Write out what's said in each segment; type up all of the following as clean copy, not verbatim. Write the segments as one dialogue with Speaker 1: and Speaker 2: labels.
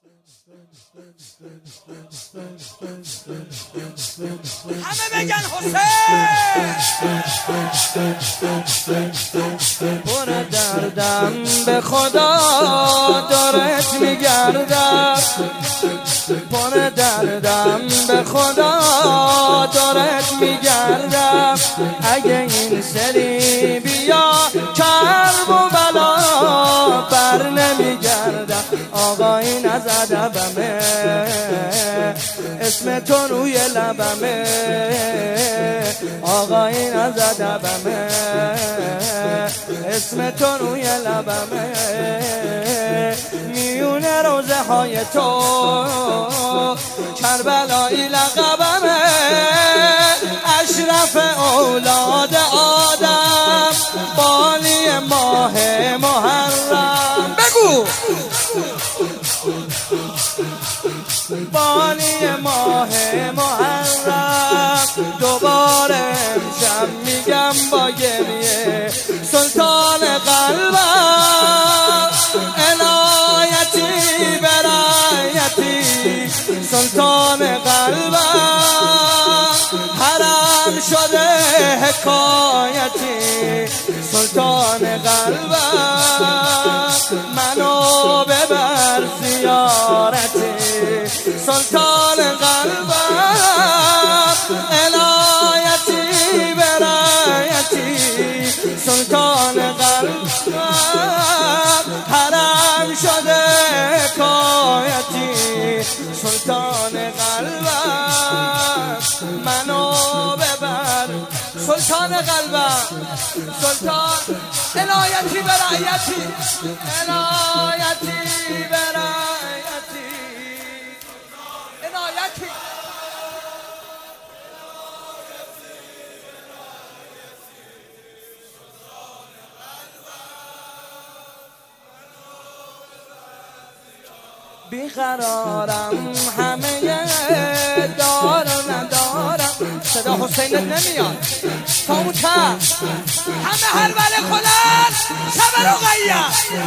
Speaker 1: همه بگن حسین. پر دردم به خدا دارت میگردم، پر دردم به خدا دارت میگردم. اگه این سری بیا کرب و بلا بر نمیگردم. آقای نزدبمه اسم تو روی لبمه، آقای نزدبمه اسم تو روی لبمه. میون روزه های تو کربلایی لقبمه، اشرف اولاد آدم بالی ماه محرم. بگو بالی ماه محرم. دوباره امشب میگم با گریه سلطان قلبم، عنایتی برایتی سلطان قلبم. حرم شده حکایتی سلطان قلبم. منو ببر زیارتی سلطان قلبم، عنایتی برایتی سلطان قلبم. حرم شده حکایتی سلطان قلبم. منو ببر سلطان قلبم، سلطان عنایتی برایتی عنایتی برایتی عنایتی. بیقرارم همه دار و ندارم. صدا حسینت نمیاد تاموتر. همه هر بله کنن شب رقیه.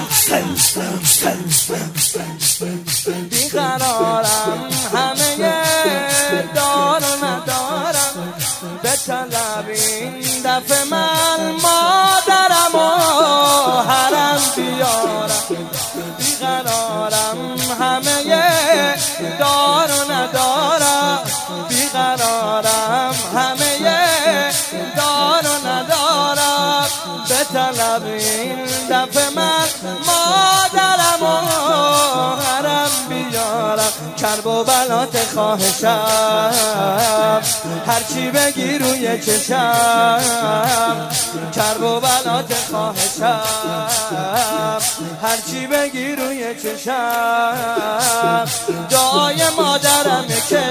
Speaker 1: بیقرارم همه دار و ندارم. به طلب این دفعه من مادرم و حرم بیارم. بیقرارم همه دار و ندارم. بیقرارم همه دار و ندارم. به طلب این دفعه من مادرم و حرم بیارم. کرب و بلات خواهشم هرچی بگی روی چشم. کرب و بلات خواهشم هرچی بگی روی چشم. دعای مادرمه که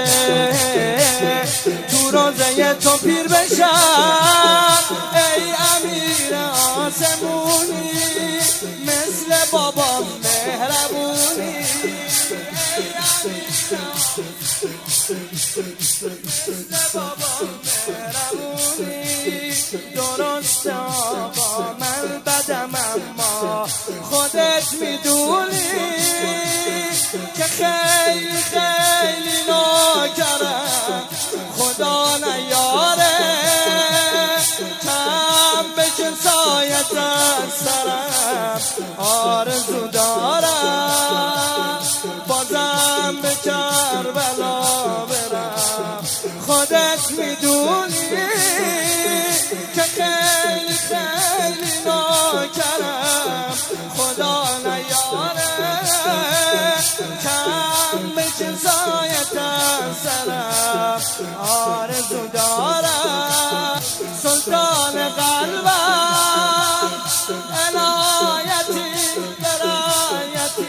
Speaker 1: تو روزه تو پیر بشم. ای امیر آسمونی مثل بابام مهربونی. ای امیر مثل بابام مهربونی. درسته آقا من بدم اما خودت میدونی که خیلی خیلی ناکرم خدا نیاره. کم بشن سایت از سرم آرزو دارم. بازم به کربلا برم. خودت میدونی که خیلی خیلی ناکرم خدا نیاره. کم بشن سایت از سرم آرزو دارم. سلطان قلبم عنایتی برایتی.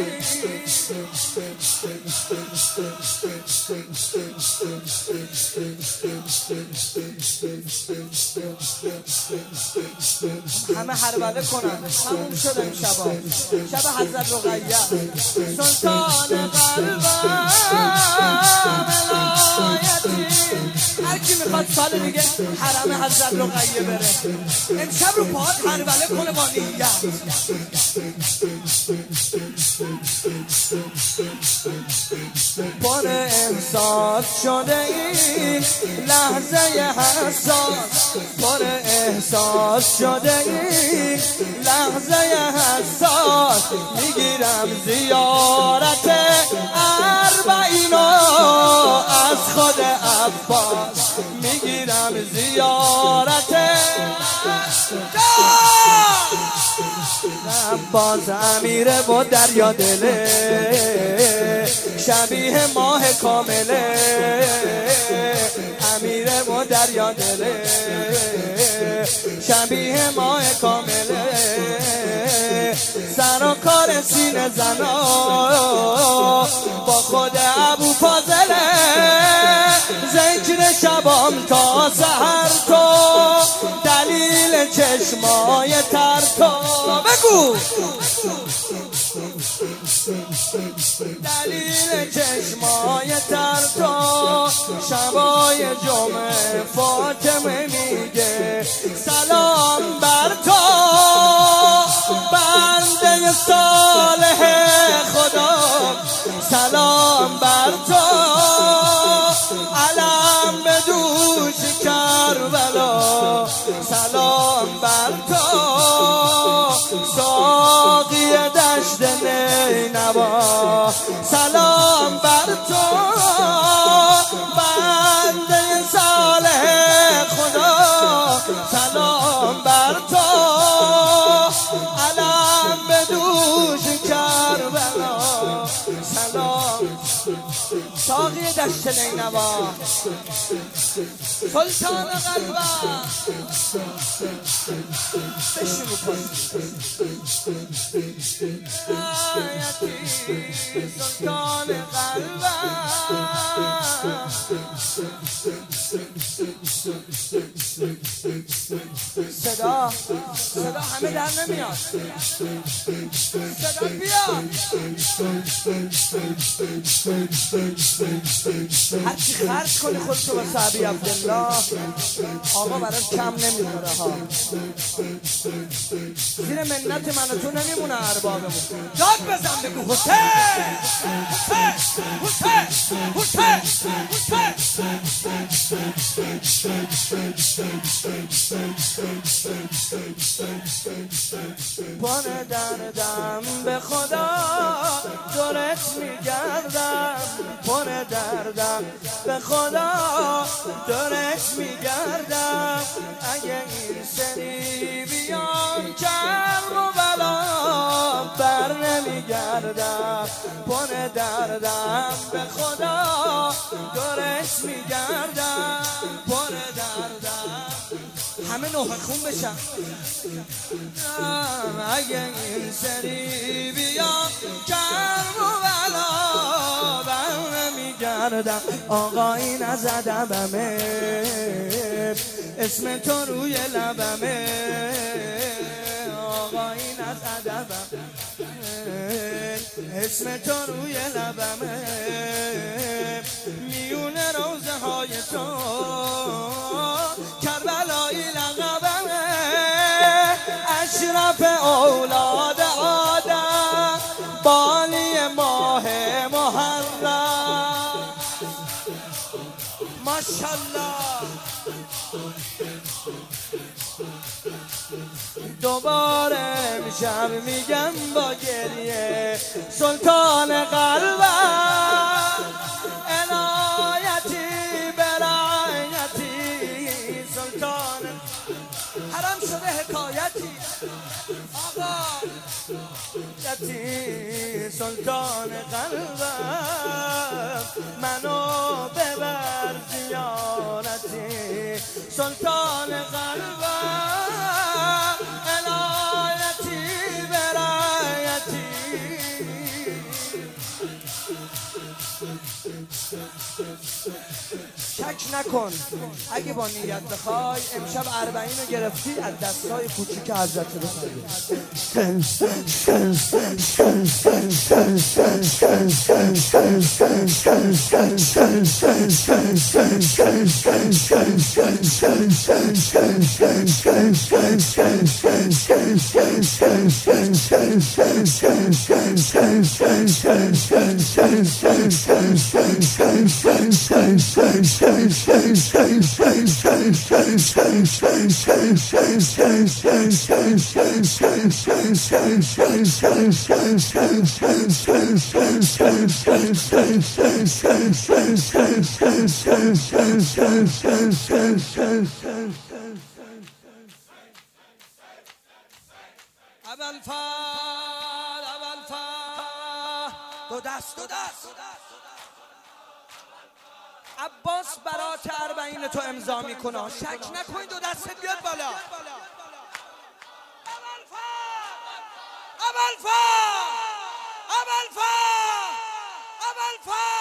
Speaker 1: همه هربله کنن تموم شد امشبا شب حضرت رقیه. سلطان قلبم عنایتی. هر کی میخواد سال دیگه حرم حضرت رقیه بره امشب رو پاهات هربله کنه با نیت. پر احساس شده این لحظه حساس، پر احساس شده این لحظه حساس. میگیرم زیارت اربعینو از خود عباس، میگیرم زیارت عباس. امیره و دریا دله، شبیه ماه کامله. امیره و دریا دله، شبیه ماه کامله. سر و کار سینه زنا با خود ابو فاضله. ذکر شبام تا سحر تو، دلیل چشمای تر تو. بگو دلیل چشمای تر تو. شبای جمعه فاطمه میگه سلام بر تو، بنده صالح خدا. سلام بر تو، علم به دوش کربلا. سلام بر تو، ساقی دشت نینوا. سلام بر تو، بنده صالح خدا. سلام بر تو، علم به دوش کربلا. سلام ساقی دشت نینوا، سلطان قلبم. بشنو سلطان قلبم. صدا همه در نمیاد، صدا بیاد. هرچی خرج کنی خودتو با صحابی عبدالله، آقا برات کم نمیخوره ها. زیر منت من و تو نمیمونه اربابمون. داد بزن بگو حسین حسین حسین حسین. پاره دردم به خدا دورت میگردم، پاره دردم به خدا دورت میگردم. اگه این سری بیام کرم و بلا بر نمیگردم. پاره دردم به خدا دورت میگردم، پاره دردم. همه نوحه خون بشن. اگه این سری بیام کرم و بلا بر نمیگردم. آقایی نزدمه، اسم تو روی لبمه. آقایی نزدمه، اسم تو روی لبمه. میون روزه های تو کربلایی لقبمه. اشرف اولاد آدم، بالی ماه محرم. ماشالله. دوباره امشب میگم با گریه سلطان قلبم. عنایتی برایتی سلطان حرم شده حکایتی. آقا یتی سلطان قلبم، منو ببر زیارتی. سلطان قلبم، عنایتی برایتی. شک نکن. اگه با نیت بخوای امشب 40 رو گرفتی از دستای کوچیک حضرت بخوای. دو دست عباس برات 40 تو امضا میکنه، شک نکنید. دو دستت بیاد بالا. ابوالفضل